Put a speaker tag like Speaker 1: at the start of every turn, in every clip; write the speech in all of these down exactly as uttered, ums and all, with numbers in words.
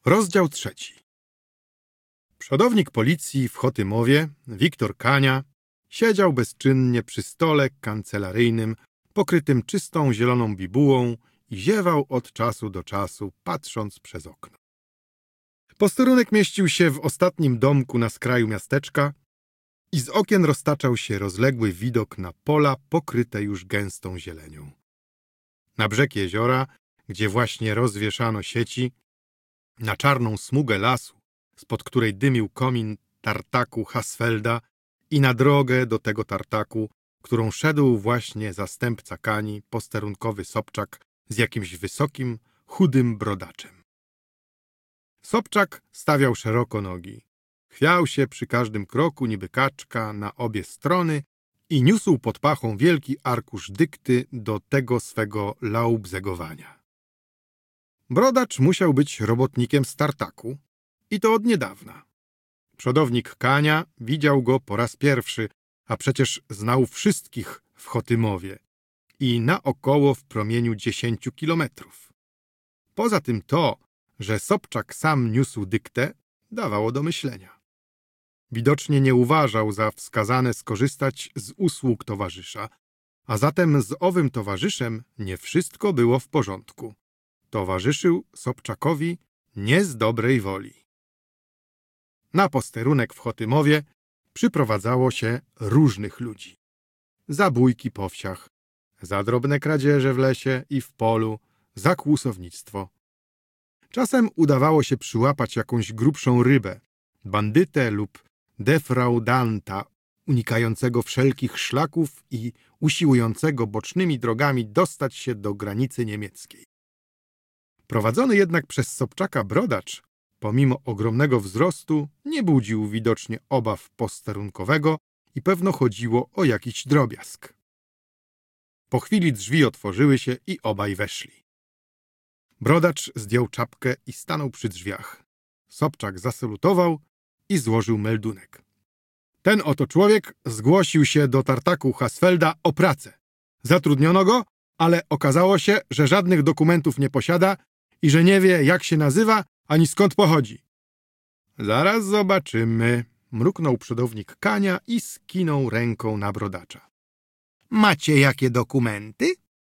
Speaker 1: Rozdział trzeci. Przodownik policji w Chotymowie, Wiktor Kania, siedział bezczynnie przy stole kancelaryjnym, pokrytym czystą zieloną bibułą i ziewał od czasu do czasu, patrząc przez okno. Posterunek mieścił się w ostatnim domku na skraju miasteczka i z okien roztaczał się rozległy widok na pola pokryte już gęstą zielenią. Na brzeg jeziora, gdzie właśnie rozwieszano sieci, na czarną smugę lasu, spod której dymił komin tartaku Hasfelda, i na drogę do tego tartaku, którą szedł właśnie zastępca Kani, posterunkowy Sobczak z jakimś wysokim, chudym brodaczem. Sobczak stawiał szeroko nogi, chwiał się przy każdym kroku niby kaczka na obie strony i niósł pod pachą wielki arkusz dykty do tego swego laubzegowania. Brodacz musiał być robotnikiem z tartaku i to od niedawna. Przodownik Kania widział go po raz pierwszy, a przecież znał wszystkich w Chotymowie i naokoło w promieniu dziesięciu kilometrów. Poza tym to, że Sobczak sam niósł dyktę, dawało do myślenia. Widocznie nie uważał za wskazane skorzystać z usług towarzysza, a zatem z owym towarzyszem nie wszystko było w porządku. Towarzyszył Sobczakowi nie z dobrej woli. Na posterunek w Chotymowie przyprowadzało się różnych ludzi. Za bójki po wsiach, za drobne kradzieże w lesie i w polu, za kłusownictwo. Czasem udawało się przyłapać jakąś grubszą rybę, bandytę lub defraudanta unikającego wszelkich szlaków i usiłującego bocznymi drogami dostać się do granicy niemieckiej. Prowadzony jednak przez Sobczaka brodacz, pomimo ogromnego wzrostu, nie budził widocznie obaw posterunkowego i pewno chodziło o jakiś drobiazg. Po chwili drzwi otworzyły się i obaj weszli. Brodacz zdjął czapkę i stanął przy drzwiach. Sobczak zasalutował i złożył meldunek. Ten oto człowiek zgłosił się do tartaku Hasfelda o pracę. Zatrudniono go, ale okazało się, że żadnych dokumentów nie posiada i że nie wie, jak się nazywa, ani skąd pochodzi. Zaraz zobaczymy, mruknął przodownik Kania i skinął ręką na brodacza. Macie jakie dokumenty?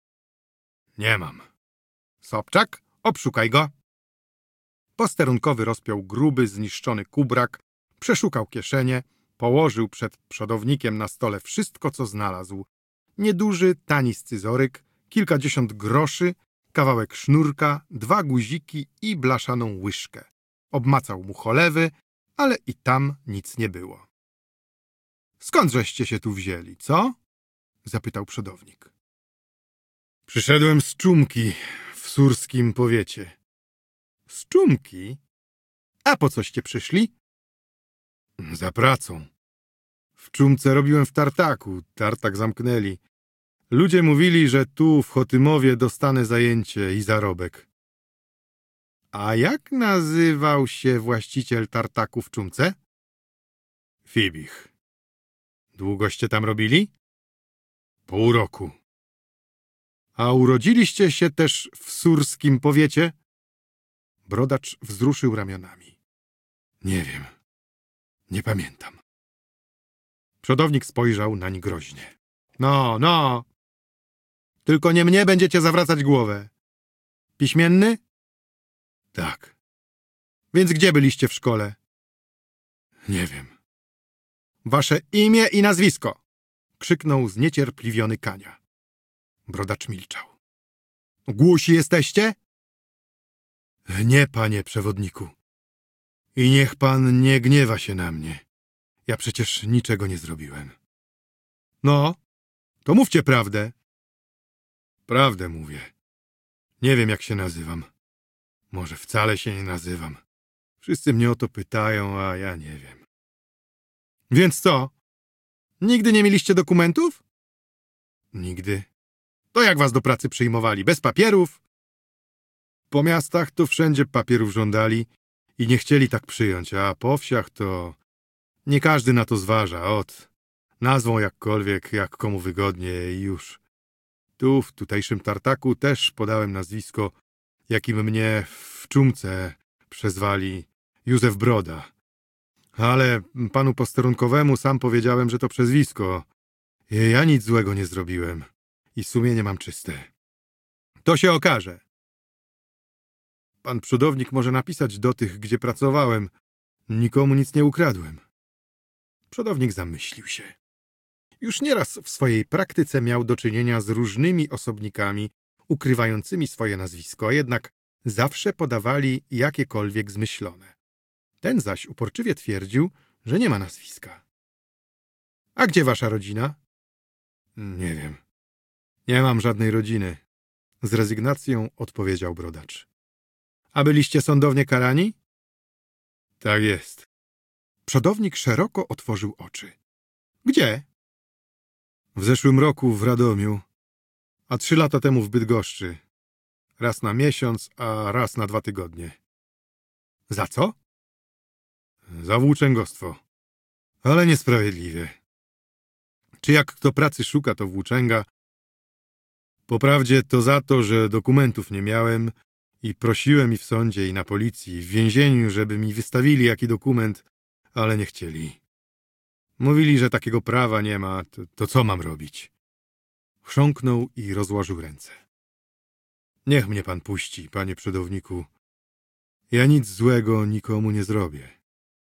Speaker 1: Nie mam. Sobczak, obszukaj go. Posterunkowy rozpiął gruby, zniszczony kubrak, przeszukał kieszenie, położył przed przodownikiem na stole wszystko, co znalazł. Nieduży, tani scyzoryk, kilkadziesiąt groszy, kawałek sznurka, dwa guziki i blaszaną łyżkę. Obmacał mu cholewy, ale i tam nic nie było. Skąd żeście się tu wzięli, co? Zapytał przodownik. Przyszedłem z Czumki w surskim powiecie. Z Czumki? A po coście przyszli? Za pracą. W Czumce robiłem w tartaku, tartak zamknęli. Ludzie mówili, że tu w Chotymowie dostanę zajęcie i zarobek. A jak nazywał się właściciel tartaku w Czumce? Fibich. Długoście tam robili? Pół roku. A urodziliście się też w surskim powiecie? Brodacz wzruszył ramionami. Nie wiem. Nie pamiętam. Przodownik spojrzał nań groźnie. No, no. Tylko nie mnie będziecie zawracać głowę. Piśmienny? Tak. Więc gdzie byliście w szkole? Nie wiem. Wasze imię i nazwisko! Krzyknął zniecierpliwiony Kania. Brodacz milczał. Głusi jesteście? Nie, panie przewodniku. I niech pan nie gniewa się na mnie. Ja przecież niczego nie zrobiłem. No, to mówcie prawdę. Prawdę mówię. Nie wiem, jak się nazywam. Może wcale się nie nazywam. Wszyscy mnie o to pytają, a ja nie wiem. Więc co? Nigdy nie mieliście dokumentów? Nigdy. To jak was do pracy przyjmowali? Bez papierów? Po miastach to wszędzie papierów żądali i nie chcieli tak przyjąć, a po wsiach to nie każdy na to zważa. Ot, nazwą jakkolwiek, jak komu wygodnie i już. Tu, w tutejszym tartaku też podałem nazwisko, jakim mnie w Czumce przezwali Józef Broda. Ale panu posterunkowemu sam powiedziałem, że to przezwisko. Ja nic złego nie zrobiłem i sumienie mam czyste. To się okaże. Pan przodownik może napisać do tych, gdzie pracowałem. Nikomu nic nie ukradłem. Przodownik zamyślił się. Już nieraz w swojej praktyce miał do czynienia z różnymi osobnikami ukrywającymi swoje nazwisko, a jednak zawsze podawali jakiekolwiek zmyślone. Ten zaś uporczywie twierdził, że nie ma nazwiska. A gdzie wasza rodzina? Nie wiem. Nie mam żadnej rodziny. Z rezygnacją odpowiedział brodacz. A byliście sądownie karani? Tak jest. Przodownik szeroko otworzył oczy. Gdzie? W zeszłym roku w Radomiu, a trzy lata temu w Bydgoszczy. Raz na miesiąc, a raz na dwa tygodnie. Za co? Za włóczęgostwo. Ale niesprawiedliwie. Czy jak kto pracy szuka, to włóczęga. Poprawdzie to za to, że dokumentów nie miałem i prosiłem i w sądzie, i na policji, i w więzieniu, żeby mi wystawili jaki dokument, ale nie chcieli. Mówili, że takiego prawa nie ma, to, to co mam robić? Chrząknął i rozłożył ręce. Niech mnie pan puści, panie przodowniku. Ja nic złego nikomu nie zrobię.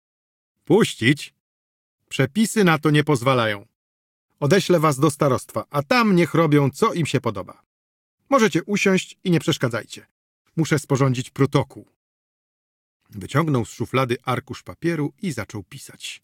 Speaker 1: Puścić? Przepisy na to nie pozwalają. Odeślę was do starostwa, a tam niech robią, co im się podoba. Możecie usiąść i nie przeszkadzajcie. Muszę sporządzić protokół. Wyciągnął z szuflady arkusz papieru i zaczął pisać.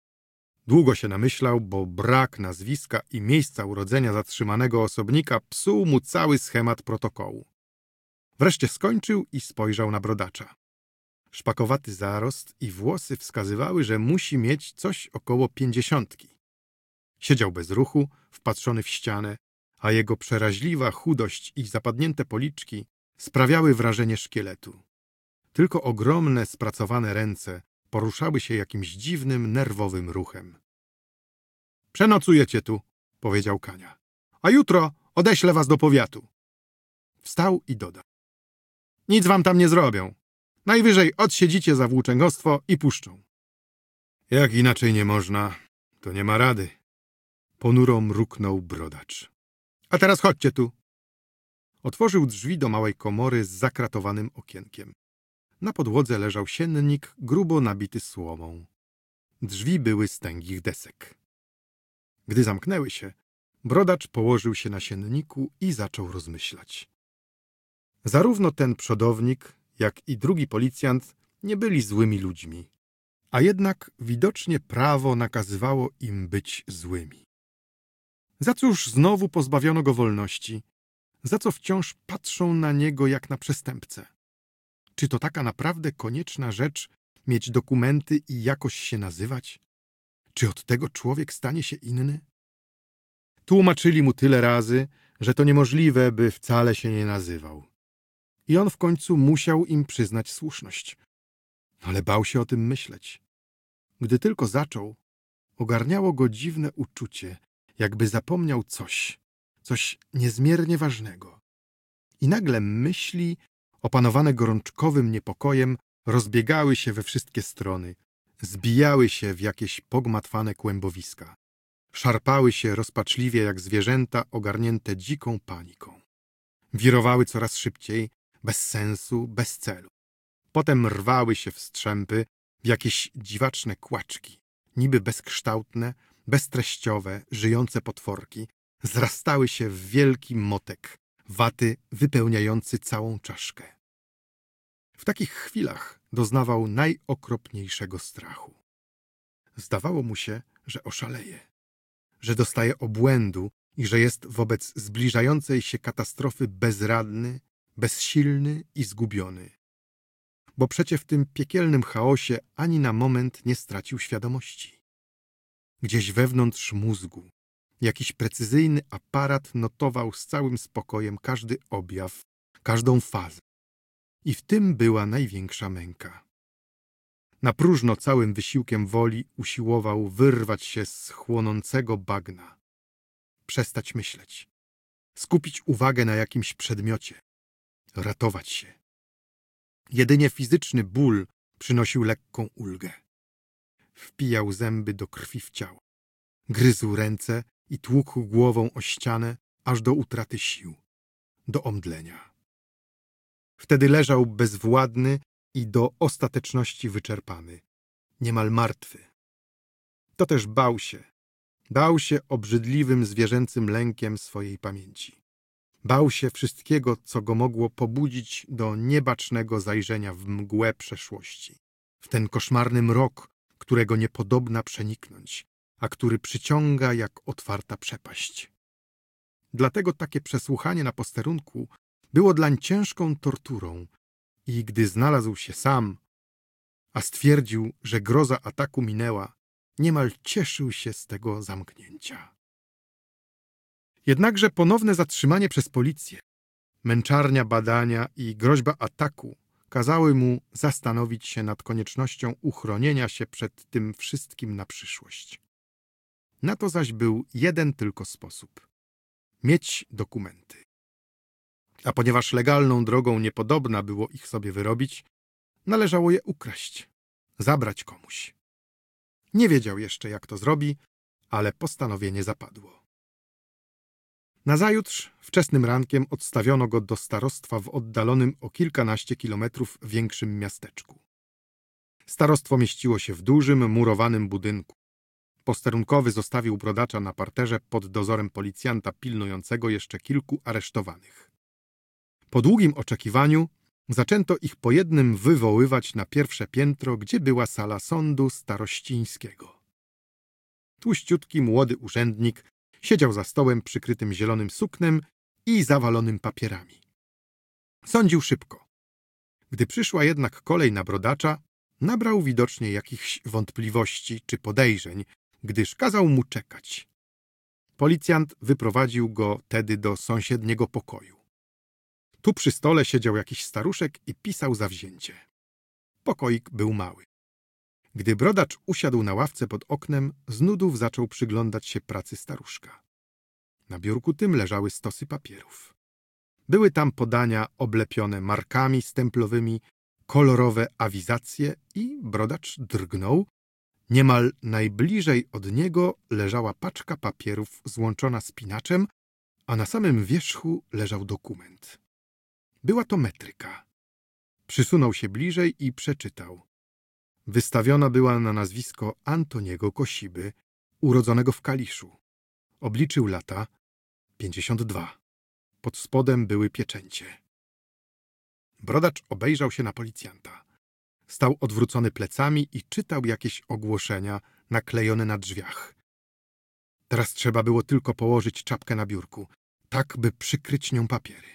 Speaker 1: Długo się namyślał, bo brak nazwiska i miejsca urodzenia zatrzymanego osobnika psuł mu cały schemat protokołu. Wreszcie skończył i spojrzał na brodacza. Szpakowaty zarost i włosy wskazywały, że musi mieć coś około pięćdziesiątki. Siedział bez ruchu, wpatrzony w ścianę, a jego przeraźliwa chudość i zapadnięte policzki sprawiały wrażenie szkieletu. Tylko ogromne, spracowane ręce poruszały się jakimś dziwnym, nerwowym ruchem. Przenocujecie tu, powiedział Kania, a jutro odeślę was do powiatu. Wstał i dodał. Nic wam tam nie zrobią. Najwyżej odsiedzicie za włóczęgostwo i puszczą. Jak inaczej nie można, to nie ma rady. Ponuro mruknął brodacz. A teraz chodźcie tu. Otworzył drzwi do małej komory z zakratowanym okienkiem. Na podłodze leżał siennik grubo nabity słomą. Drzwi były z tęgich desek. Gdy zamknęły się, brodacz położył się na sienniku i zaczął rozmyślać. Zarówno ten przodownik, jak i drugi policjant nie byli złymi ludźmi, a jednak widocznie prawo nakazywało im być złymi. Za cóż znowu pozbawiono go wolności? Za co wciąż patrzą na niego jak na przestępcę? Czy to taka naprawdę konieczna rzecz mieć dokumenty i jakoś się nazywać? Czy od tego człowiek stanie się inny? Tłumaczyli mu tyle razy, że to niemożliwe, by wcale się nie nazywał. I on w końcu musiał im przyznać słuszność. Ale bał się o tym myśleć. Gdy tylko zaczął, ogarniało go dziwne uczucie, jakby zapomniał coś, coś niezmiernie ważnego. I nagle myśli, opanowane gorączkowym niepokojem, rozbiegały się we wszystkie strony, zbijały się w jakieś pogmatwane kłębowiska. Szarpały się rozpaczliwie jak zwierzęta ogarnięte dziką paniką. Wirowały coraz szybciej, bez sensu, bez celu. Potem rwały się w strzępy, w jakieś dziwaczne kłaczki, niby bezkształtne, beztreściowe, żyjące potworki, zrastały się w wielki motek waty wypełniający całą czaszkę. W takich chwilach doznawał najokropniejszego strachu. Zdawało mu się, że oszaleje, że dostaje obłędu i że jest wobec zbliżającej się katastrofy bezradny, bezsilny i zgubiony. Bo przecie w tym piekielnym chaosie ani na moment nie stracił świadomości. Gdzieś wewnątrz mózgu jakiś precyzyjny aparat notował z całym spokojem każdy objaw, każdą fazę. I w tym była największa męka. Na próżno całym wysiłkiem woli usiłował wyrwać się z chłonącego bagna. Przestać myśleć. Skupić uwagę na jakimś przedmiocie. Ratować się. Jedynie fizyczny ból przynosił lekką ulgę. Wpijał zęby do krwi w ciało. Gryzł ręce i tłukł głową o ścianę, aż do utraty sił, do omdlenia. Wtedy leżał bezwładny i do ostateczności wyczerpany, niemal martwy. To też bał się. Bał się obrzydliwym, zwierzęcym lękiem swojej pamięci. Bał się wszystkiego, co go mogło pobudzić do niebacznego zajrzenia w mgłę przeszłości, w ten koszmarny mrok, którego niepodobna przeniknąć, a który przyciąga jak otwarta przepaść. Dlatego takie przesłuchanie na posterunku było dlań ciężką torturą i gdy znalazł się sam, a stwierdził, że groza ataku minęła, niemal cieszył się z tego zamknięcia. Jednakże ponowne zatrzymanie przez policję, męczarnia badania i groźba ataku kazały mu zastanowić się nad koniecznością uchronienia się przed tym wszystkim na przyszłość. Na to zaś był jeden tylko sposób – mieć dokumenty. A ponieważ legalną drogą niepodobna było ich sobie wyrobić, należało je ukraść, zabrać komuś. Nie wiedział jeszcze, jak to zrobi, ale postanowienie zapadło. Nazajutrz, wczesnym rankiem, odstawiono go do starostwa w oddalonym o kilkanaście kilometrów większym miasteczku. Starostwo mieściło się w dużym, murowanym budynku. Posterunkowy zostawił brodacza na parterze pod dozorem policjanta pilnującego jeszcze kilku aresztowanych. Po długim oczekiwaniu zaczęto ich po jednym wywoływać na pierwsze piętro, gdzie była sala sądu starościńskiego. Tłuściutki młody urzędnik siedział za stołem przykrytym zielonym suknem i zawalonym papierami. Sądził szybko. Gdy przyszła jednak kolej na brodacza, nabrał widocznie jakichś wątpliwości czy podejrzeń, gdyż kazał mu czekać. Policjant wyprowadził go tedy do sąsiedniego pokoju. Tu przy stole siedział jakiś staruszek i pisał zawzięcie. Pokoik był mały. Gdy brodacz usiadł na ławce pod oknem, z nudów zaczął przyglądać się pracy staruszka. Na biurku tym leżały stosy papierów. Były tam podania oblepione markami stemplowymi, kolorowe awizacje i brodacz drgnął. Niemal najbliżej od niego leżała paczka papierów złączona spinaczem, a na samym wierzchu leżał dokument. Była to metryka. Przysunął się bliżej i przeczytał. Wystawiona była na nazwisko Antoniego Kosiby, urodzonego w Kaliszu. Obliczył lata pięćdziesiąt dwa. Pod spodem były pieczęcie. Brodacz obejrzał się na policjanta. Stał odwrócony plecami i czytał jakieś ogłoszenia naklejone na drzwiach. Teraz trzeba było tylko położyć czapkę na biurku, tak by przykryć nią papiery.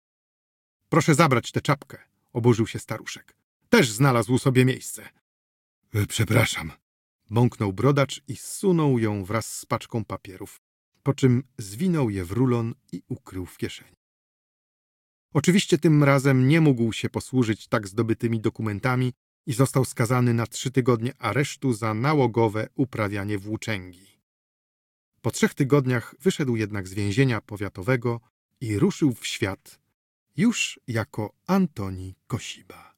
Speaker 1: Proszę zabrać tę czapkę, oburzył się staruszek. Też znalazł sobie miejsce. Przepraszam, bąknął brodacz i zsunął ją wraz z paczką papierów, po czym zwinął je w rulon i ukrył w kieszeni. Oczywiście tym razem nie mógł się posłużyć tak zdobytymi dokumentami i został skazany na trzy tygodnie aresztu za nałogowe uprawianie włóczęgi. Po trzech tygodniach wyszedł jednak z więzienia powiatowego i ruszył w świat już jako Antoni Kosiba.